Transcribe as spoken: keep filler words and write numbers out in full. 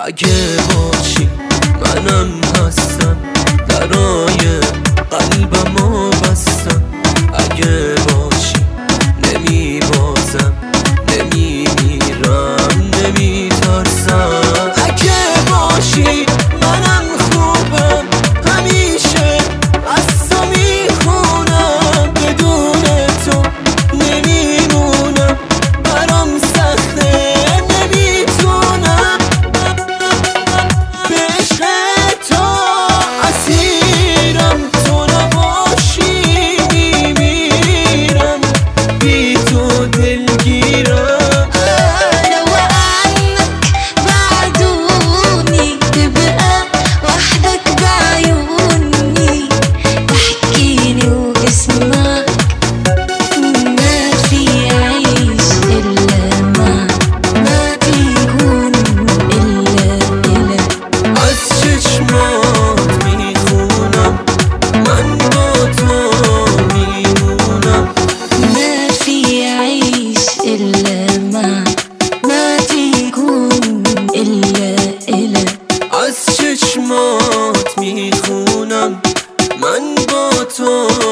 اگه باشی منم هستم، درای قلبمو بستم. اگه باشی نمی بازم، نمی میرم، نمی ترسم. اگه باشی منم خوبم، همیشه از تو میخونم. بدون تو نمیمونم، برام سخته نمیتونم. به عشق تو اسیرم، تو نباشی میمیرم، بی تو دلگیرم. لو عنك بعدوني تبقى وحدك بعيوني، تحكيلي واسمعك. ما في عيش إلا معك، ما بيكون إلا إلك. از چشمات میخونم، من با تو میمونم. ما في عيش إلا معك، ما بيكون إلا إلك. از چشمات میخونم، من با تو